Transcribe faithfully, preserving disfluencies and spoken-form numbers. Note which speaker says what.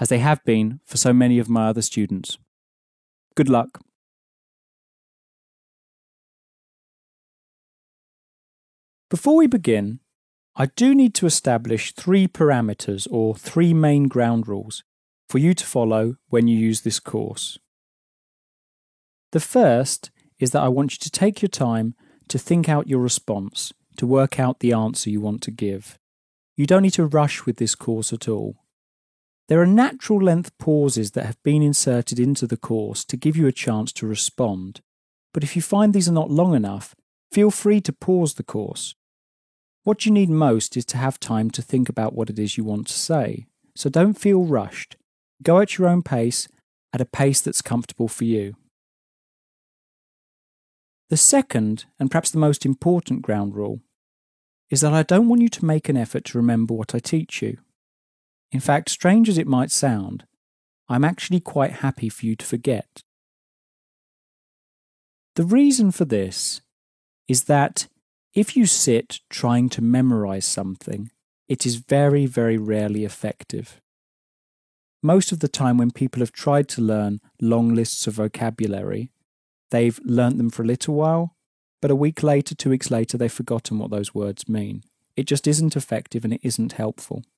Speaker 1: as they have been for so many of my other students. Good luck. Before we begin, I do need to establish three parameters or three main ground rules for you to follow when you use this course. The first is that I want you to take your time to think out your response, to work out the answer you want to give. You don't need to rush with this course at all. There are natural length pauses that have been inserted into the course to give you a chance to respond, but if you find these are not long enough, feel free to pause the course. What you need most is to have time to think about what it is you want to say, so don't feel rushed. Go at your own pace, at a pace that's comfortable for you. The second, and perhaps the most important ground rule, is that I don't want you to make an effort to remember what I teach you. In fact, strange as it might sound, I'm actually quite happy for you to forget. The reason for this is that if you sit trying to memorize something, it is very, very rarely effective. Most of the time when people have tried to learn long lists of vocabulary, they've learnt them for a little while, but a week later, two weeks later, they've forgotten what those words mean. It just isn't effective and it isn't helpful.